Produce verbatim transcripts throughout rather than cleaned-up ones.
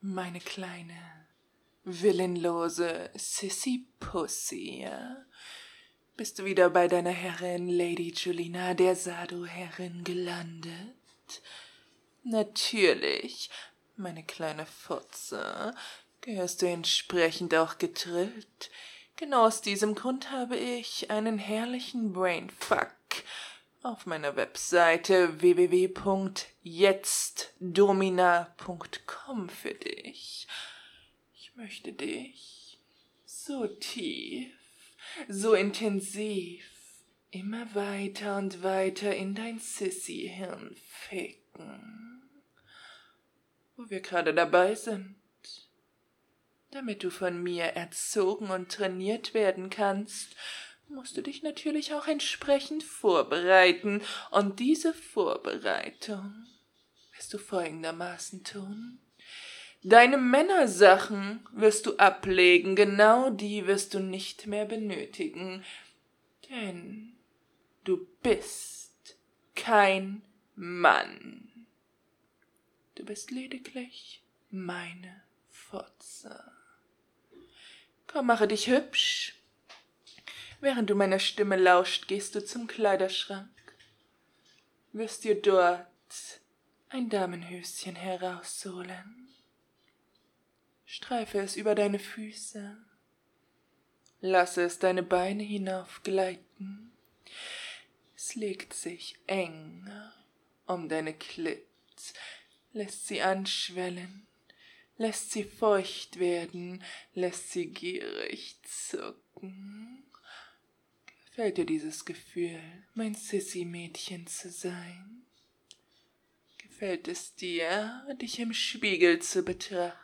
Meine kleine, willenlose Sissy Pussy, ja? Bist du wieder bei deiner Herrin Lady Julina, der Sado-Herrin, gelandet? Natürlich, meine kleine Fotze, gehörst du entsprechend auch getrillt. Genau aus diesem Grund habe ich einen herrlichen Brainfuck auf meiner Webseite w w w punkt jetztdomina punkt com für dich. Ich möchte dich so tief, so intensiv, immer weiter und weiter in dein Sissy-Hirn ficken. Wo wir gerade dabei sind, damit du von mir erzogen und trainiert werden kannst, musst du dich natürlich auch entsprechend vorbereiten. Und diese Vorbereitung wirst du folgendermaßen tun. Deine Männersachen wirst du ablegen, genau die wirst du nicht mehr benötigen, denn du bist kein Mann. Du bist lediglich meine Fotze. Komm, mache dich hübsch. Während du meiner Stimme lauscht, gehst du zum Kleiderschrank, wirst dir dort ein Damenhöschen herausholen. Streife es über deine Füße, lasse es deine Beine hinaufgleiten. Es legt sich eng um deine Klit, lässt sie anschwellen, lässt sie feucht werden, lässt sie gierig zucken. Gefällt dir dieses Gefühl, mein Sissy-Mädchen zu sein? Gefällt es dir, dich im Spiegel zu betrachten?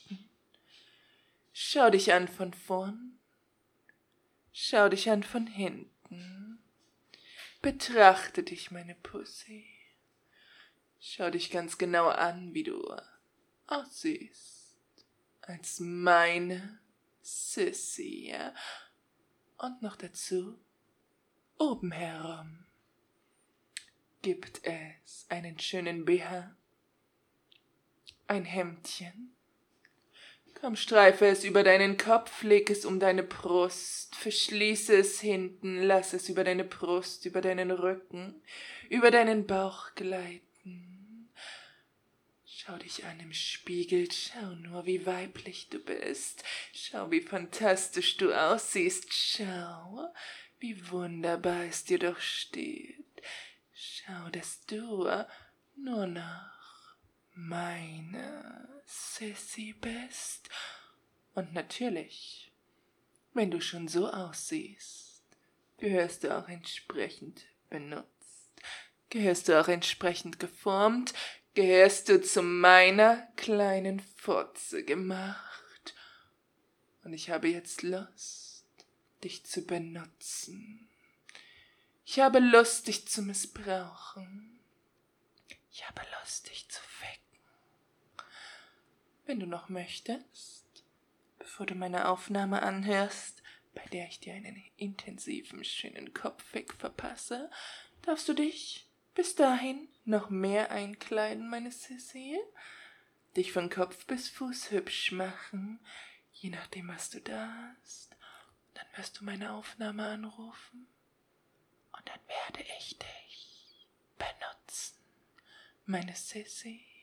Schau dich an von vorn, schau dich an von hinten. Betrachte dich, meine Pussy. Schau dich ganz genau an, wie du aussiehst, als meine Sissy, ja? Und noch dazu, oben herum, gibt es einen schönen B H, ein Hemdchen. Komm, streife es über deinen Kopf, leg es um deine Brust, verschließe es hinten, lass es über deine Brust, über deinen Rücken, über deinen Bauch gleiten. Schau dich an im Spiegel, schau nur, wie weiblich du bist, schau, wie fantastisch du aussiehst, schau, wie wunderbar es dir doch steht. Schau, dass du nur noch meine Sissy bist. Und natürlich, wenn du schon so aussiehst, gehörst du auch entsprechend benutzt, gehörst du auch entsprechend geformt, gehörst du zu meiner kleinen Fotze gemacht. Und ich habe jetzt Lust, dich zu benutzen. Ich habe Lust, dich zu missbrauchen. Ich habe Lust, dich zu ficken. Wenn du noch möchtest, bevor du meine Aufnahme anhörst, bei der ich dir einen intensiven, schönen Kopffick verpasse, darfst du dich bis dahin noch mehr einkleiden, meine Sissy, dich von Kopf bis Fuß hübsch machen, je nachdem, was du da hast. Dann wirst du meine Aufnahme anrufen und dann werde ich dich benutzen, meine Sissy.